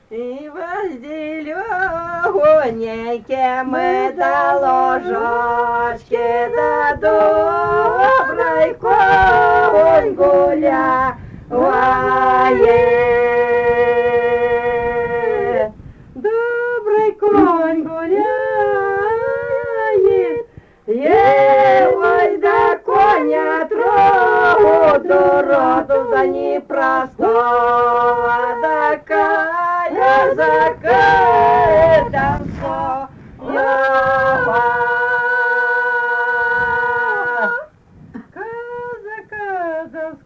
І возділюгоньки ми до ложочки, да добрий конь гуляє. Добрий конь гуляє, ой да коня трогу до роду за непростого, такая закая там слова. Казака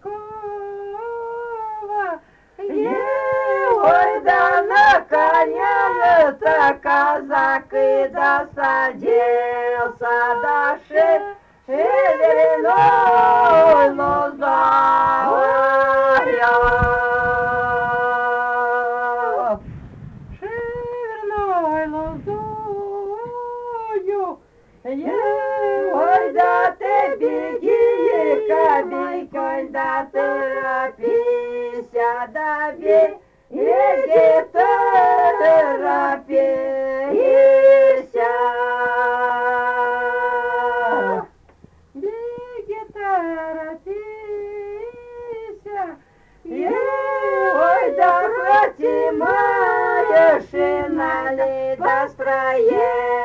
Донского, ой да на коня это казак и досадился до шеверной лозою. Шеверной лозою, ой да ты беги, кобылькой, да торопися, да беги, торопися. Беги, торопися, ой да протимаешь и налей до строения.